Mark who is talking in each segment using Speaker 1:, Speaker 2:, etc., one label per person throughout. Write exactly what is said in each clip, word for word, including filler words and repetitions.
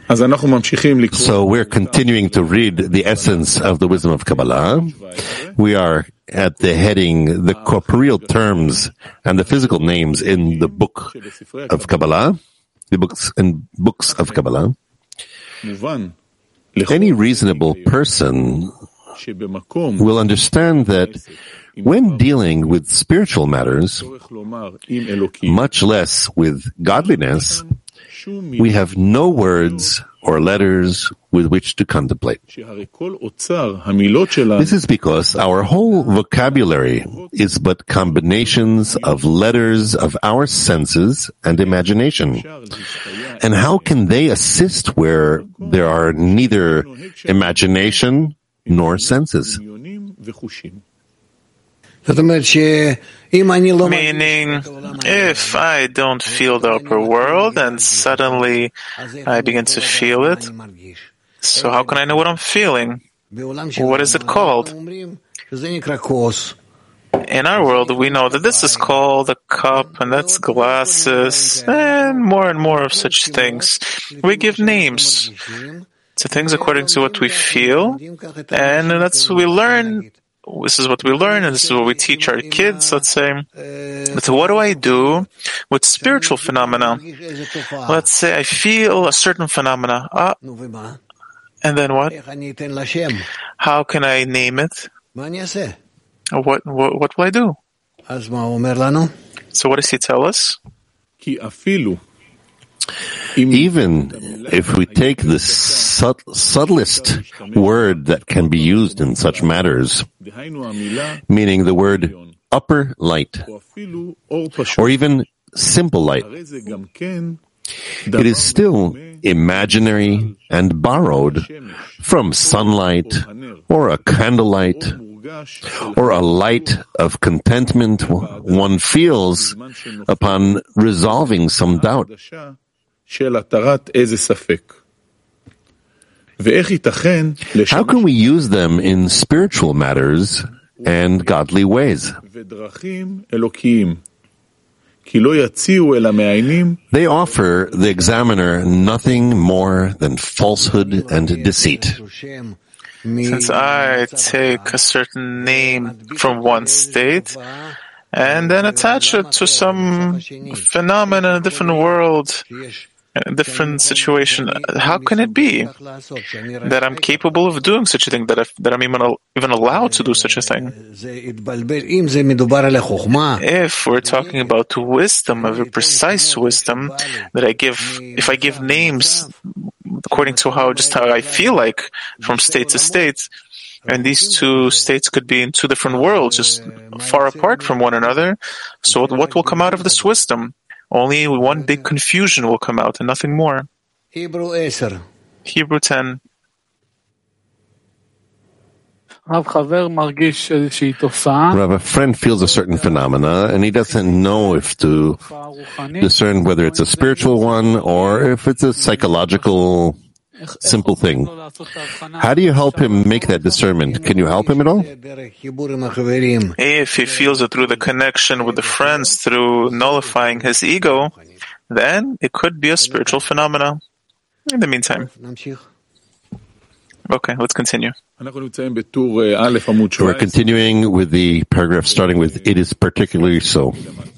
Speaker 1: So we're continuing to read the essence of the wisdom of Kabbalah. We are at the heading, the corporeal terms and the physical names in the book of Kabbalah, the books and books of Kabbalah. Any reasonable person will understand that when dealing with spiritual matters, much less with godliness, we have no words or letters with which to contemplate. This is because our whole vocabulary is but combinations of letters of our senses and imagination. And how can they assist where there are neither imagination nor senses?
Speaker 2: Meaning, if I don't feel the upper world and suddenly I begin to feel it, so how can I know what I'm feeling? What is it called? In our world, we know that this is called a cup and that's glasses and more and more of such things. We give names to things according to what we feel, and that's what we learn. This is what we learn, and this is what we teach our kids, let's say. But what do I do with spiritual phenomena? Let's say I feel a certain phenomena. Ah, and then what? How can I name it? What, what, what will I do? So what does he tell us?
Speaker 1: Even if we take the sub- subtlest word that can be used in such matters, meaning the word upper light, or even simple light, it is still imaginary and borrowed from sunlight, or a candlelight, or a light of contentment one feels upon resolving some doubt. How can we use them in spiritual matters and godly ways? They offer the examiner nothing more than falsehood and deceit.
Speaker 2: Since I take a certain name from one state and then attach it to some phenomenon in a different world, a different situation, how can it be that I'm capable of doing such a thing, that, I've, that I'm even, even allowed to do such a thing? If we're talking about wisdom, of a precise wisdom, that I give, if I give names according to how, just how I feel like from state to state, and these two states could be in two different worlds, just far apart from one another, so what will come out of this wisdom? Only one big confusion will come out and nothing more.
Speaker 3: Hebrew
Speaker 2: ten.
Speaker 1: Rav, a friend feels a certain phenomena and he doesn't know if to discern whether it's a spiritual one or if it's a psychological simple thing. How do you help him make that discernment? Can you help him at all?
Speaker 2: If he feels it through the connection with the friends, through nullifying his ego, then it could be a spiritual phenomena. In the meantime. Okay, let's continue.
Speaker 1: We're continuing with the paragraph starting with, it is particularly so.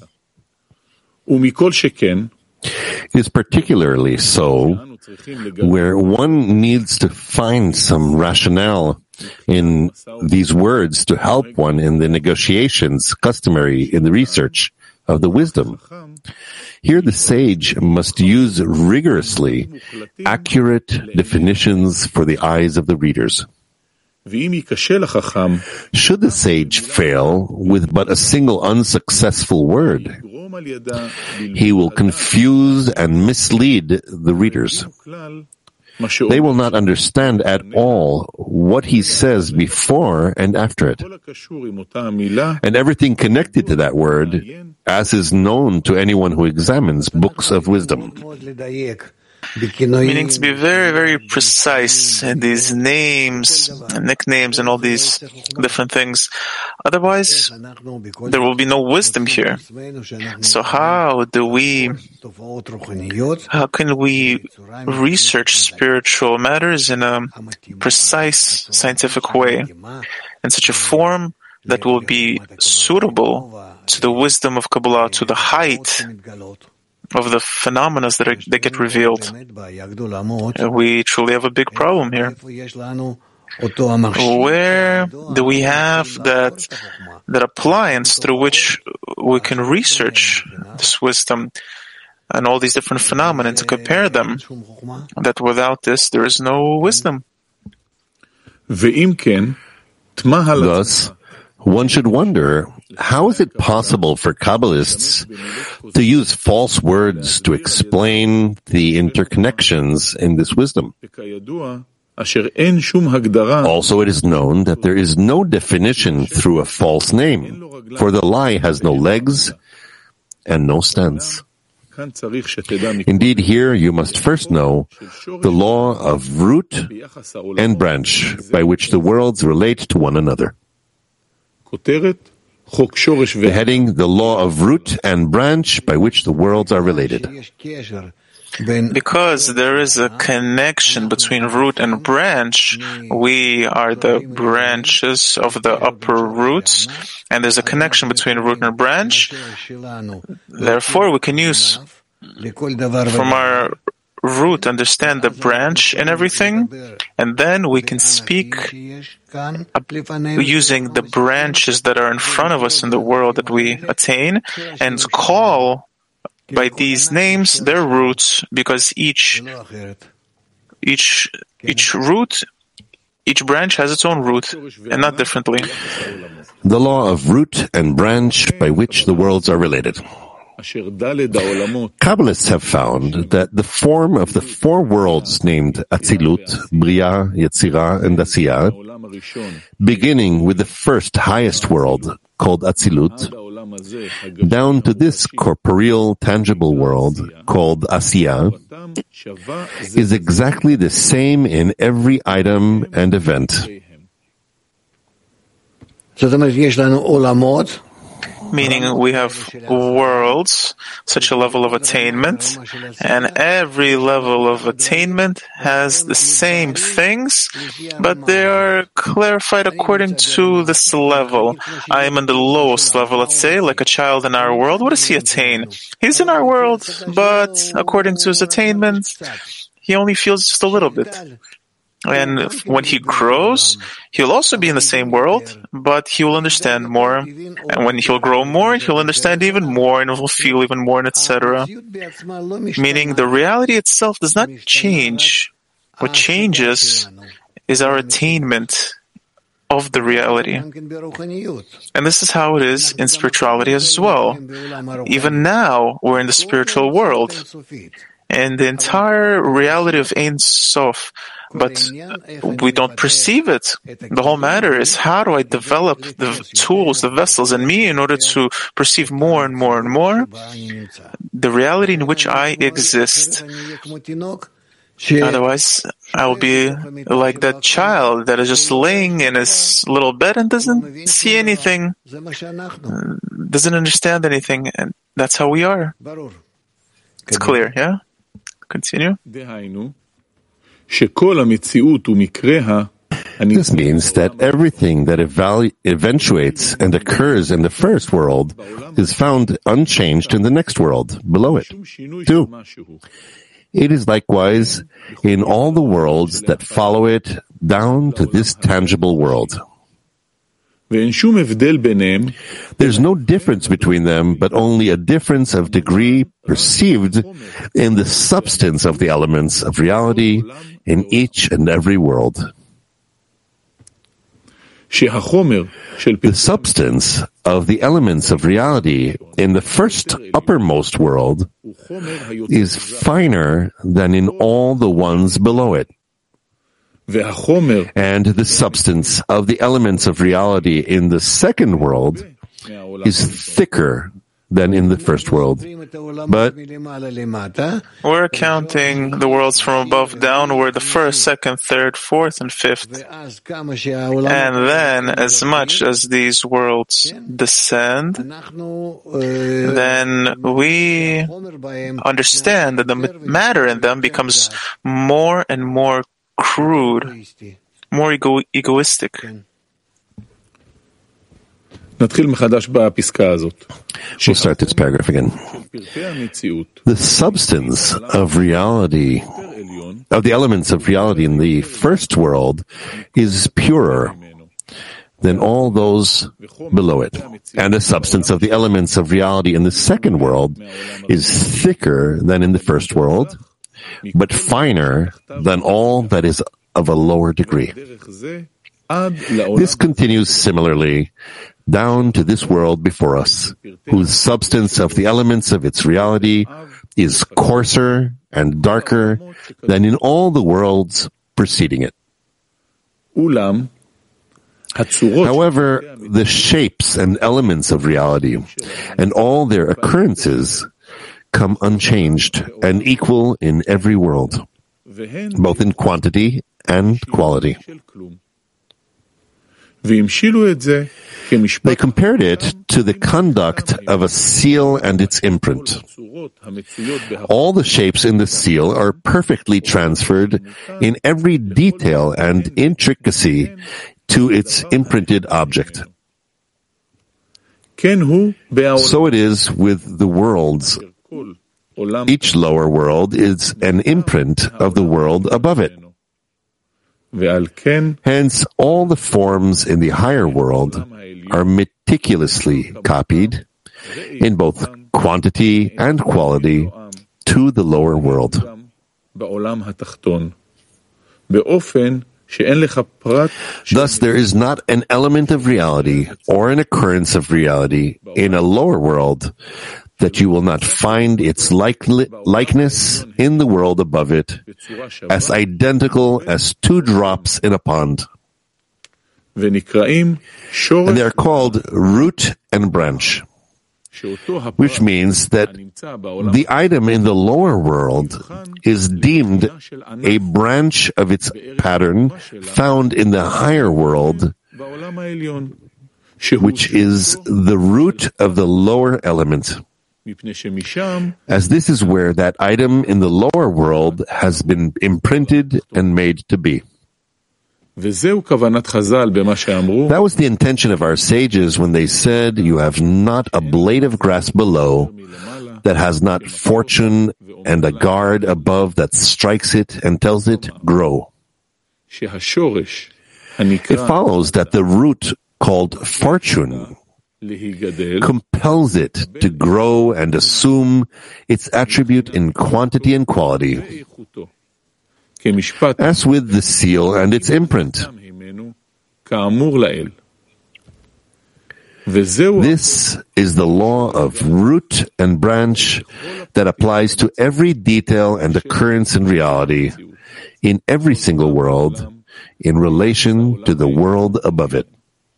Speaker 1: It is particularly so where one needs to find some rationale in these words to help one in the negotiations customary in the research of the wisdom. Here the sage must use rigorously accurate definitions for the eyes of the readers. Should the sage fail with but a single unsuccessful word, he will confuse and mislead the readers. They will not understand at all what he says before and after it, and everything connected to that word, as is known to anyone who examines books of wisdom.
Speaker 2: meaning to be very, very precise in these names and nicknames and all these different things. Otherwise, there will be no wisdom here. So how do we, how can we research spiritual matters in a precise, scientific way, in such a form that will be suitable to the wisdom of Kabbalah, to the height of the phenomena that, are, that get revealed? We truly have a big problem here. Where do we have that, that appliance through which we can research this wisdom and all these different phenomena and to compare them, that without this there is no wisdom?
Speaker 1: Thus, one should wonder, how is it possible for Kabbalists to use false words to explain the interconnections in this wisdom? Also, it is known that there is no definition through a false name, for the lie has no legs and no stance. Indeed, here you must first know the law of root and branch by which the worlds relate to one another. The heading, the law of root and branch by which the worlds are related.
Speaker 2: Because there is a connection between root and branch, we are the branches of the upper roots, and there's a connection between root and branch. Therefore, we can use from our root, understand the branch and everything, and then we can speak using the branches that are in front of us in the world that we attain, and call by these names their roots, because each each each root, each branch has its own root, and not differently.
Speaker 1: The law of root and branch by which the worlds are related. Kabbalists have found that the form of the four worlds named Atzilut, Bria, Yetzirah, and Asiyah, beginning with the first highest world called Atzilut, down to this corporeal, tangible world called Asiyah, is exactly the same in every item and event.
Speaker 2: Meaning we have worlds, such a level of attainment, and every level of attainment has the same things, but they are clarified according to this level. I am in the lowest level, let's say, like a child in our world. What does he attain? He's in our world, but according to his attainment, he only feels just a little bit. And when he grows, he'll also be in the same world, but he will understand more. And when he'll grow more, he'll understand even more and will feel even more, and et cetera. Meaning the reality itself does not change. What changes is our attainment of the reality. And this is how it is in spirituality as well. Even now, we're in the spiritual world. And the entire reality of Ein Sof, but we don't perceive it. The whole matter is, how do I develop the tools, the vessels in me in order to perceive more and more and more the reality in which I exist? Otherwise, I will be like that child that is just laying in his little bed and doesn't see anything, doesn't understand anything, and that's how we are. It's clear, yeah? Continue.
Speaker 1: This means that everything that evalu- eventuates and occurs in the first world is found unchanged in the next world, below it, too. It is likewise in all the worlds that follow it down to this tangible world. There's no difference between them, but only a difference of degree perceived in the substance of the elements of reality in each and every world. The substance of the elements of reality in the first uppermost world is finer than in all the ones below it. And the substance of the elements of reality in the second world is thicker than in the first world. But
Speaker 2: we're counting the worlds from above downward, the first, second, third, fourth, and fifth. And then, as much as these worlds descend, then we understand that the matter in them becomes more and more crude, more ego- egoistic.
Speaker 1: We'll start this paragraph again. The substance of reality, of the elements of reality in the first world, is purer than all those below it. And the substance of the elements of reality in the second world is thicker than in the first world, but finer than all that is of a lower degree. This continues similarly down to this world before us, whose substance of the elements of its reality is coarser and darker than in all the worlds preceding it. However, the shapes and elements of reality and all their occurrences come unchanged and equal in every world, both in quantity and quality. They compared it to the conduct of a seal and its imprint. All the shapes in the seal are perfectly transferred in every detail and intricacy to its imprinted object. So it is with the worlds. Each lower world is an imprint of the world above it. Hence, all the forms in the higher world are meticulously copied in both quantity and quality to the lower world. Thus, there is not an element of reality or an occurrence of reality in a lower world that you will not find its likely, likeness in the world above it as identical as two drops in a pond. And they are called root and branch, which means that the item in the lower world is deemed a branch of its pattern found in the higher world, which is the root of the lower element, as this is where that item in the lower world has been imprinted and made to be. That was the intention of our sages when they said, "You have not a blade of grass below that has not fortune and a guard above that strikes it and tells it, grow." It follows that the root called fortune compels it to grow and assume its attribute in quantity and quality, as with the seal and its imprint. This is the law of root and branch that applies to every detail and occurrence in reality, in every single world, in relation to the world above it.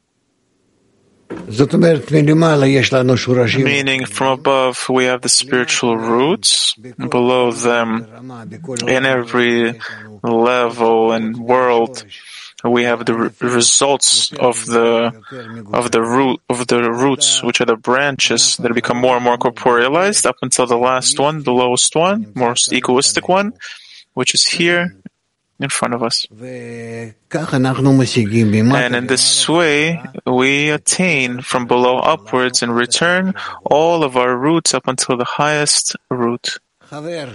Speaker 2: Meaning, from above we have the spiritual roots, below them, in every level and world, we have the re- results of the of the root of the roots, which are the branches that become more and more corporealized, up until the last one, the lowest one, most egoistic one, which is here in front of us. And in this way, we attain from below upwards and return all of our roots up until the highest root. Haver.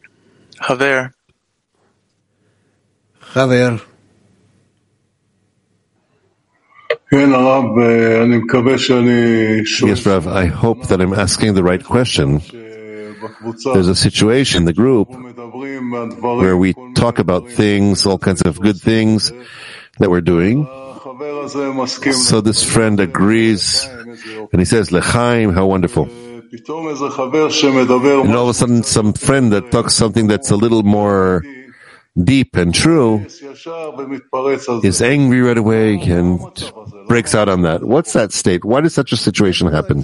Speaker 3: Haver.
Speaker 1: Yes, Rav, I hope that I'm asking the right question. There's a situation in the group where we talk about things, all kinds of good things that we're doing. So this friend agrees, and he says, L'chaim, how wonderful. And all of a sudden, some friend that talks something that's a little more deep and true, is angry right away and breaks out on that. What's that state? Why does such a situation happen?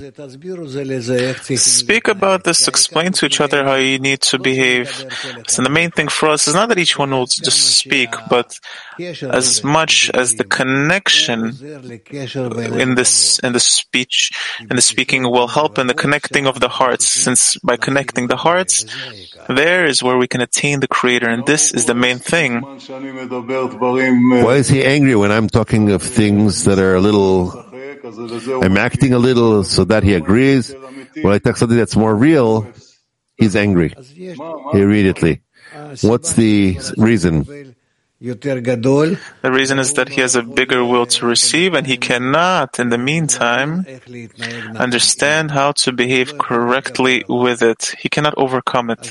Speaker 2: Speak about this, explain to each other how you need to behave. So the main thing for us is not that each one will just speak, but as much as the connection in this in the speech and the speaking will help in the connecting of the hearts, since by connecting the hearts, there is where we can attain the Creator, and this is the main thing.
Speaker 1: Why is he angry when I'm talking of things that are a little, I'm acting a little so that he agrees? When I talk something that's more real, he's angry immediately. What's the reason?
Speaker 2: The reason is that he has a bigger will to receive, and he cannot, in the meantime, understand how to behave correctly with it. He cannot overcome it.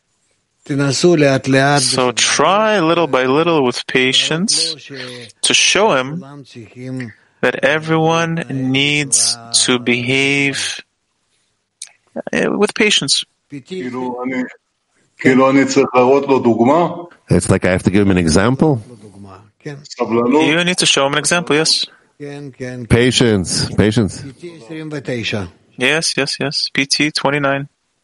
Speaker 2: So try little by little with patience to show him that everyone needs to behave with patience.
Speaker 1: It's like I have to give him an example?
Speaker 2: You need to show him an example, yes.
Speaker 1: Patience, patience.
Speaker 2: Yes, yes, yes. P T twenty-nine.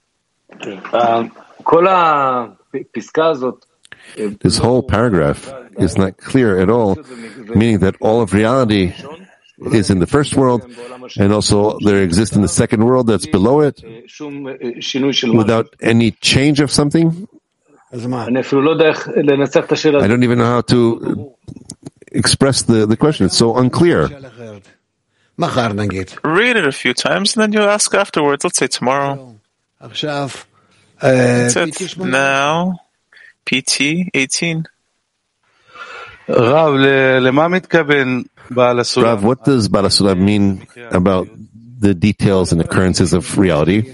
Speaker 1: This whole paragraph is not clear at all, meaning that all of reality is in the first world, and also there exists in the second world that's below it, without any change of something? I don't even know how to express the, the question. It's so unclear.
Speaker 2: Read it a few times, and then you ask afterwards. Let's say tomorrow. That's it. Now, P T eighteen.
Speaker 1: Rav, what does Baal HaSulam mean about the details and occurrences of reality?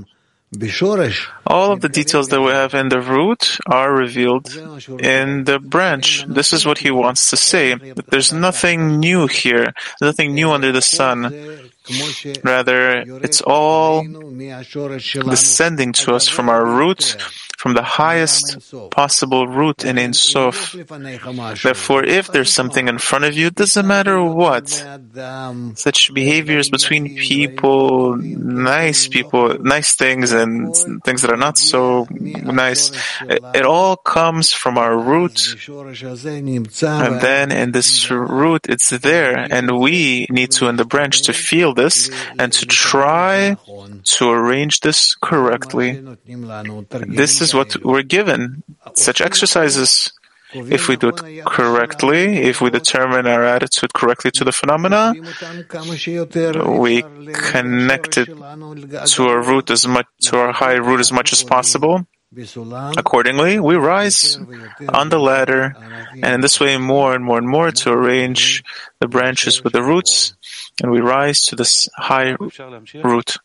Speaker 2: All of the details that we have in the root are revealed in the branch. This is what he wants to say. There's nothing new here. There's nothing new under the sun. Rather, it's all descending to us from our root, from the highest possible root in Ein Sof. Therefore, if there's something in front of you, it doesn't matter what. Such behaviors between people, nice people, nice things and things that are not so nice, it, it all comes from our root. And then in this root, it's there. And we need to, in the branch, to feel this and to try to arrange this correctly. This is what we're given, such exercises. If we do it correctly, if we determine our attitude correctly to the phenomena, we connect it to our root as much, to our high root as much as possible. Accordingly, we rise on the ladder, and in this way more and more and more to arrange the branches with the roots, and we rise to this high root.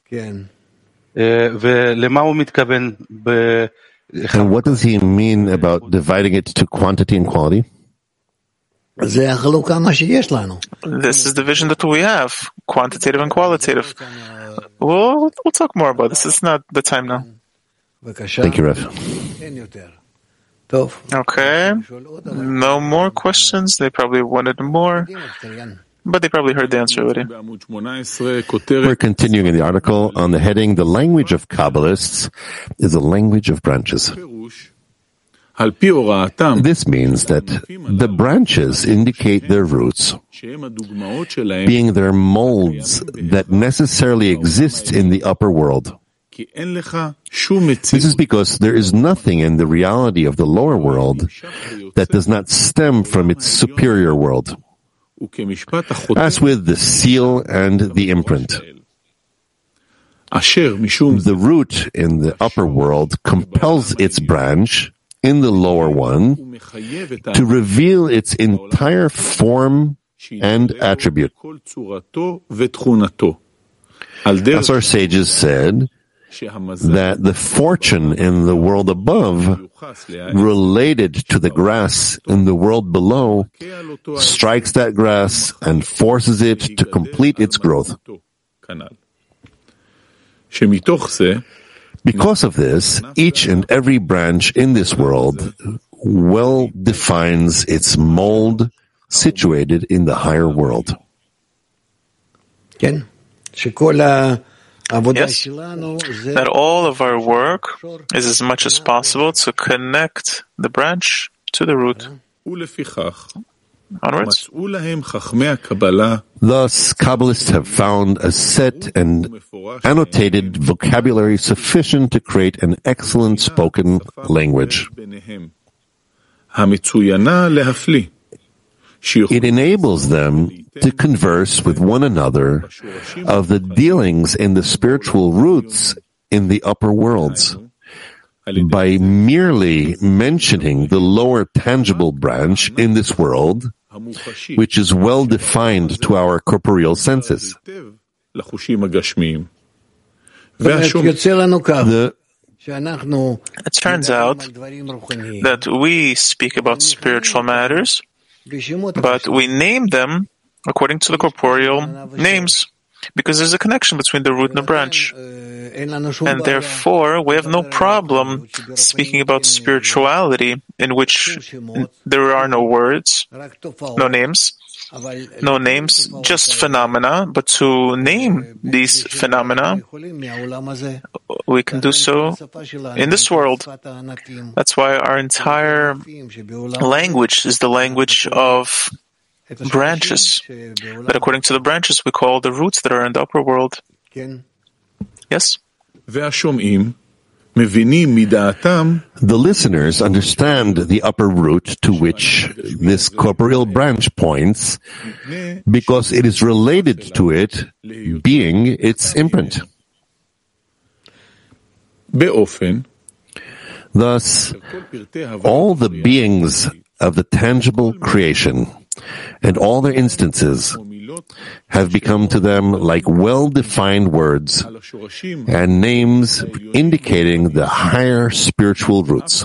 Speaker 1: And what does he mean about dividing it to quantity and quality?
Speaker 2: This is the vision that we have, quantitative and qualitative. We'll, we'll talk more about this. It's not the time now.
Speaker 1: Thank you, Rav.
Speaker 2: Okay. No more questions. They probably wanted more, but they probably heard the answer already.
Speaker 1: We're continuing in the article on the heading, "The language of Kabbalists is a language of branches." This means that the branches indicate their roots, being their molds that necessarily exist in the upper world. This is because there is nothing in the reality of the lower world that does not stem from its superior world, as with the seal and the imprint. The root in the upper world compels its branch in the lower one to reveal its entire form and attribute. As our sages said, that the fortune in the world above, related to the grass in the world below, strikes that grass and forces it to complete its growth. Because of this, each and every branch in this world, well defines its mold situated in the higher world.
Speaker 2: Yes, that all of our work is as much as possible to connect the branch to the root. Onwards.
Speaker 1: Thus, Kabbalists have found a set and annotated vocabulary sufficient to create an excellent spoken language. It enables them to converse with one another of the dealings in the spiritual roots in the upper worlds by merely mentioning the lower tangible branch in this world, which is well defined to our corporeal senses. The
Speaker 2: It turns out that we speak about spiritual matters, but we name them according to the corporeal names, because there's a connection between the root and the branch. And therefore, we have no problem speaking about spirituality in which there are no words, no names, no names, just phenomena. But to name these phenomena, we can do so in this world. That's why our entire language is the language of branches, that according to the branches we call the roots that are in the upper world. Yes?
Speaker 1: The listeners understand the upper root to which this corporeal branch points because it is related to it being its imprint. Thus, all the beings of the tangible creation and all their instances have become to them like well-defined words and names indicating the higher spiritual roots.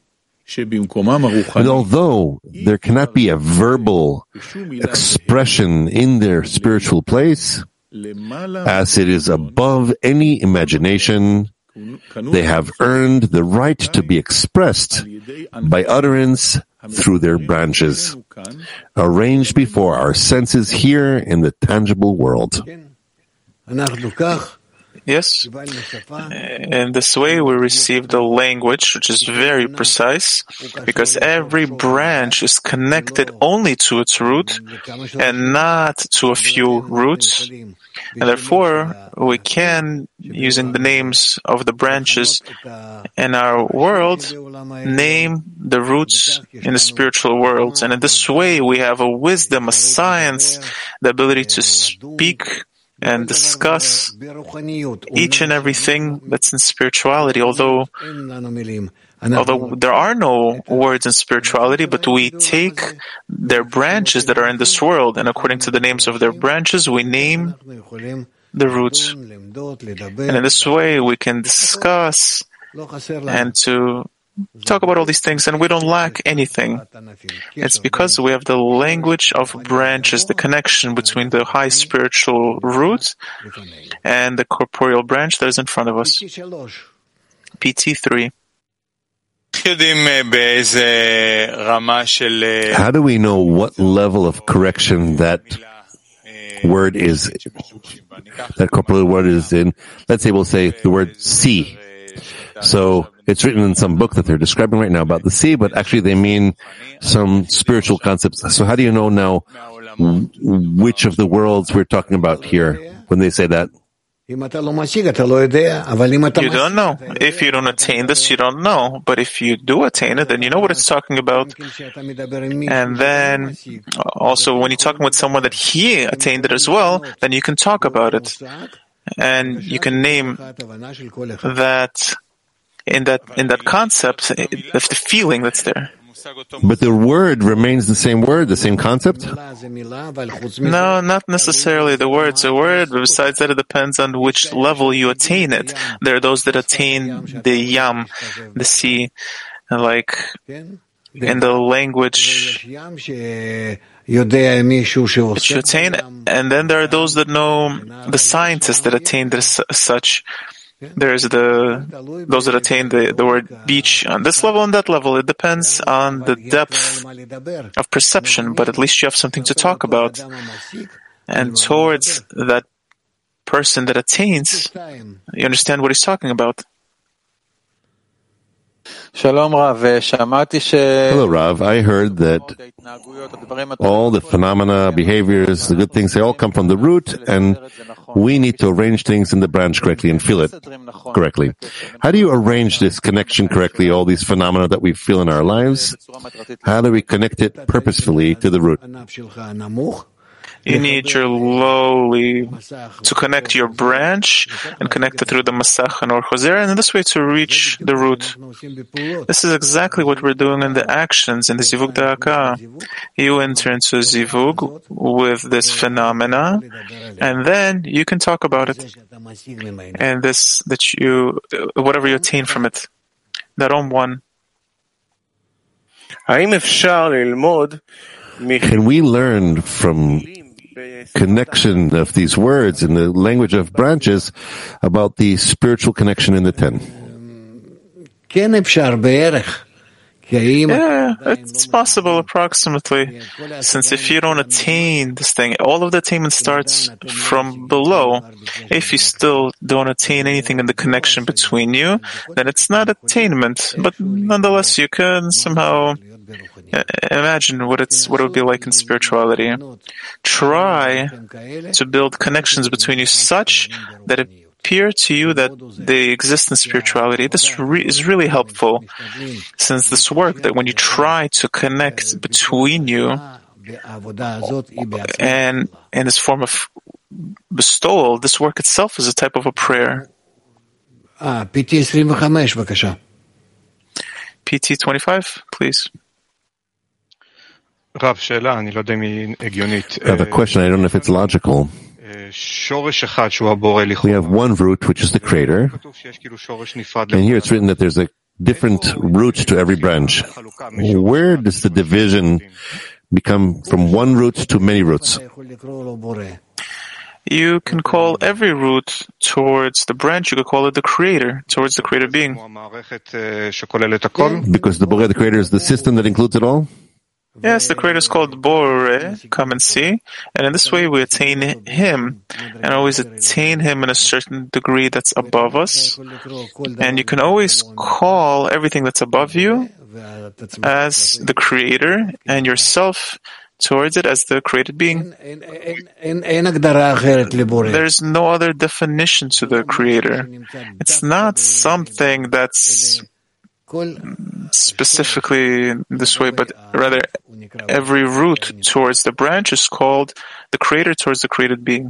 Speaker 1: And although there cannot be a verbal expression in their spiritual place, as it is above any imagination, they have earned the right to be expressed by utterance through their branches, arranged before our senses here in the tangible world.
Speaker 2: Yes. In this way, we receive the language, which is very precise, because every branch is connected only to its root and not to a few roots. And therefore, we can, using the names of the branches in our world, name the roots in the spiritual worlds. And in this way, we have a wisdom, a science, the ability to speak and discuss each and everything that's in spirituality, although although there are no words in spirituality, but we take their branches that are in this world, and according to the names of their branches, we name the roots. And in this way, we can discuss and to talk about all these things, and we don't lack anything. It's because we have the language of branches, the connection between the high spiritual root and the corporeal branch that is in front of us. P T three.
Speaker 1: How do we know what level of correction that word is, that corporeal word is in? Let's say we'll say the word see. So it's written in some book that they're describing right now about the sea, but actually they mean some spiritual concepts. So how do you know now which of the worlds we're talking about here when they say that?
Speaker 2: You don't know. If you don't attain this, you don't know. But if you do attain it, then you know what it's talking about. And then also when you're talking with someone that he attained it as well, then you can talk about it. And you can name that in that in that concept of the feeling that's there.
Speaker 1: But the word remains the same word, the same concept?
Speaker 2: No, not necessarily the word's a word, but besides that, it depends on which level you attain it. There are those that attain the yam, the sea, like in the language that you attain, and then there are those that know the scientists that attain this such. There's the those that attain the, the word beach on this level and that level. It depends on the depth of perception, but at least you have something to talk about. And towards that person that attains, you understand what he's talking about.
Speaker 1: Hello, Rav. I heard that all the phenomena, behaviors, the good things, they all come from the root, and we need to arrange things in the branch correctly and feel it correctly. How do you arrange this connection correctly, all these phenomena that we feel in our lives? How do we connect it purposefully to the root?
Speaker 2: You need your lowly to connect your branch and connect it through the Masach and Or Choser, and in this way to reach the root. This is exactly what we're doing in the actions, in the Zivug Da'aka. You enter into Zivug with this phenomena, and then you can talk about it. And this, that you, whatever you attain from it. Darom one.
Speaker 1: Can we learn from connection of these words in the language of branches about the spiritual connection in the ten?
Speaker 2: Yeah, it's possible approximately. Since if you don't attain this thing, all of the attainment starts from below. If you still don't attain anything in the connection between you, then it's not attainment. But nonetheless, you can somehow imagine what it's what it would be like in spirituality. Try to build connections between you such that it appear to you that they exist in spirituality. This re- is really helpful, since this work that when you try to connect between you and in this form of bestowal, this work itself is a type of a prayer.
Speaker 3: P T twenty-five,
Speaker 2: P T twenty-five, please.
Speaker 1: I have a question. I don't know if it's logical. We have one root, which is the Creator, and here it's written that there's a different root to every branch. Where does the division become from one root to many roots?
Speaker 2: You can call every root towards the branch, you could call it the Creator, towards the Creator being.
Speaker 1: Because the Borei, the Creator, is the system that includes it all?
Speaker 2: Yes, the Creator is called Borei, come and see, and in this way we attain Him, and always attain Him in a certain degree that's above us, and you can always call everything that's above you as the Creator, and yourself towards it as the created being. There's no other definition to the Creator. It's not something that's specifically this way, but rather every root towards the branch is called the Creator towards the created being.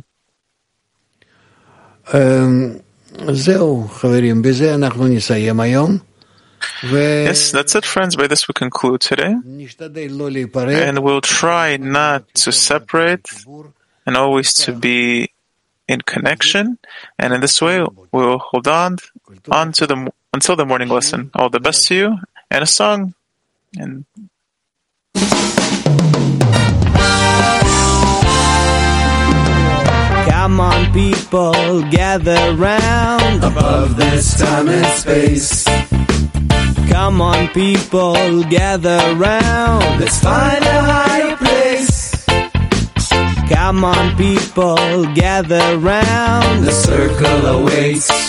Speaker 2: Yes, that's it, friends. By this we conclude today. And we'll try not to separate and always to be in connection. And in this way, we'll hold on, on to the, until the morning lesson. All the best to you, and a song. And
Speaker 4: come on, people, gather round
Speaker 5: above this time and space.
Speaker 4: Come on, people, gather round.
Speaker 5: Let's find a higher place.
Speaker 4: Come on, people, gather round.
Speaker 5: The circle awaits.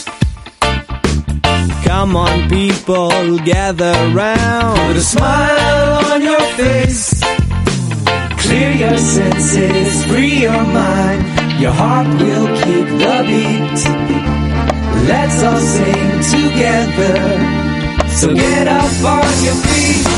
Speaker 4: Come on, people, gather round.
Speaker 5: Put a smile on your face. Clear your senses, free your mind. Your heart will keep the beat. Let's all sing together. So get up on your feet.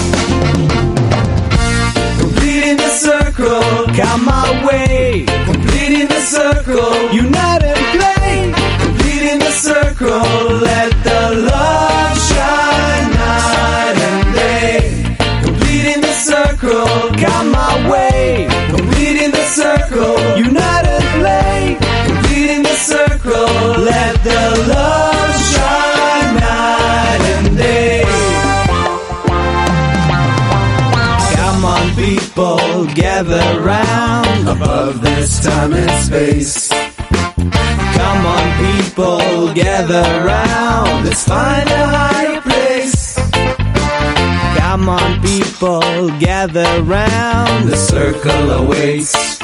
Speaker 5: Completing the circle,
Speaker 4: come my way.
Speaker 5: Completing the circle,
Speaker 4: unite and play.
Speaker 5: Completing the circle, let the love shine night and day. Completing the circle,
Speaker 4: come my way.
Speaker 5: Completing the circle,
Speaker 4: unite and play.
Speaker 5: Completing the circle, let the love shine night and day.
Speaker 4: Come on, people, gather round
Speaker 5: above this time and space.
Speaker 4: Come on, people, gather round.
Speaker 5: Let's find a higher place.
Speaker 4: Come on, people, gather round.
Speaker 5: The circle awaits.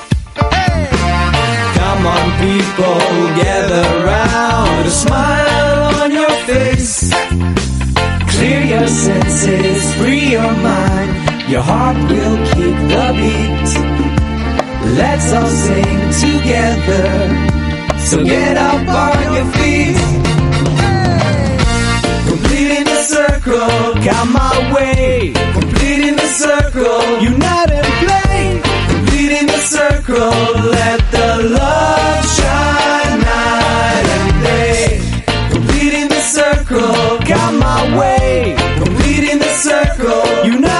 Speaker 4: Come on, people, gather round.
Speaker 5: Put a smile on your face. Clear your senses, free your mind. Your heart will keep the beat. Let's all sing together. So get up on your feet. Completing the circle,
Speaker 4: Come my way,
Speaker 5: completing the circle,
Speaker 4: unite and play.
Speaker 5: completing the circle. Let the love shine night and day. Completing the circle,
Speaker 4: Come my way,
Speaker 5: completing the circle,
Speaker 4: unite